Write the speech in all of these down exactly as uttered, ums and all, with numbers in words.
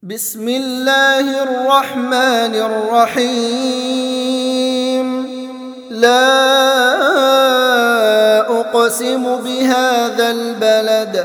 بسم الله الرحمن الرحيم. لا أقسم بهذا البلد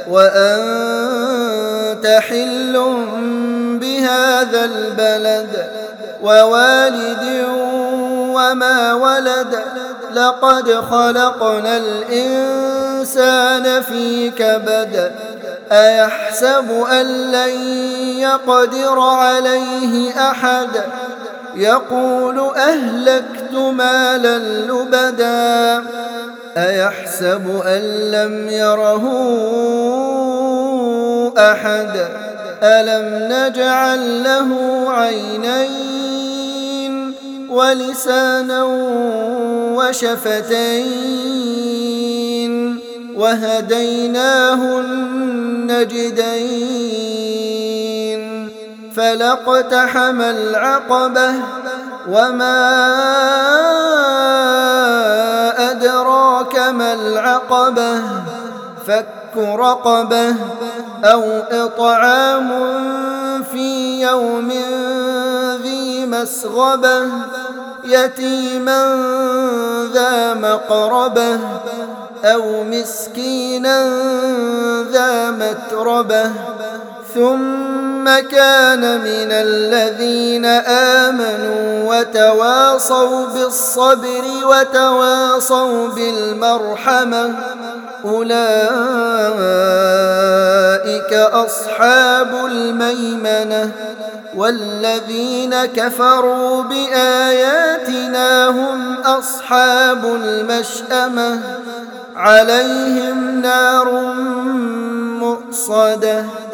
وأنت حل بهذا البلد ووالد وما ولد. لقد خلقنا الإنسان في كبد. أيحسب أن لن يقدر عليه أحد. يقول أهلكت مالا لبدا. أيحسب أن لم يره أحد. ألم نجعل له عينين ولسانا وشفتين وهديناه النجدين. فلاقتحم العقبة وما أدراك ما العقبة. فك رقبة أو إطعام في يوم ذي مسغبة يتيما ذا مقربة أو مسكينا ذا متربة. ثم كان من الذين آمنوا وتواصوا بالصبر وتواصوا بالمرحمة. أولئك أصحاب الميمنة. والذين كفروا بآياتنا هم أصحاب المشأمة. عليهم نار مؤصدة.